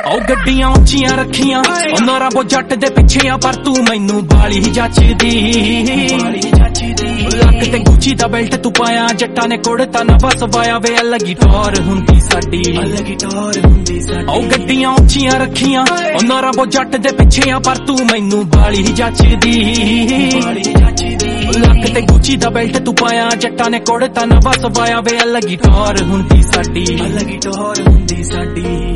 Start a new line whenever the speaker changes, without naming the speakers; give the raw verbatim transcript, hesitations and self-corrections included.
ਉਹ ਗੱਡੀਆਂ ਉੱਚੀਆਂ ਰੱਖੀਆਂ ਉਹਨਾਂ ਰੱਬੋ ਜੱਟ ਦੇ ਪਿੱਛੇ ਆ ਪਰ ਤੂੰ ਮੈਨੂੰ ਬਾਲੀ ਜੱਚਦੀ ਲੱਕ ਤੇ ਗੁੱਚੀ ਦਾ ਬੈਲਟ ਤੂੰ ਪਾਇਆ ਜੱਟਾਂ ਨੇ ਕੁੜਤਾ ਨਾ ਬਸ ਵਾਇਆ ਵੇ ਅਲੱਗੀ ਟੌਰ ਹੁੰਦੀ ਸਾਡੀ ਉਹ ਗੱਡੀਆਂ ਉੱਚੀਆਂ ਰੱਖੀਆਂ ਉਹਨਾਂ ਰੱਬੋ ਜੱਟ ਦੇ ਪਿੱਛੇ ਆ ਪਰ ਤੂੰ ਮੈਨੂੰ ਬਾਲੀ ਜੱਚਦੀ ਲੱਕ ਤੇ ਗੁੱਚੀ ਦਾ ਬੈਲਟ ਤੂੰ ਪਾਇਆ ਜੱਟਾਂ ਨੇ ਕੁੜਤਾ ਨਾ ਬਸ ਵਾਇਆ ਵੇ ਅਲੱਗੀ ਟੌਰ ਹੁੰਦੀ ਸਾਡੀ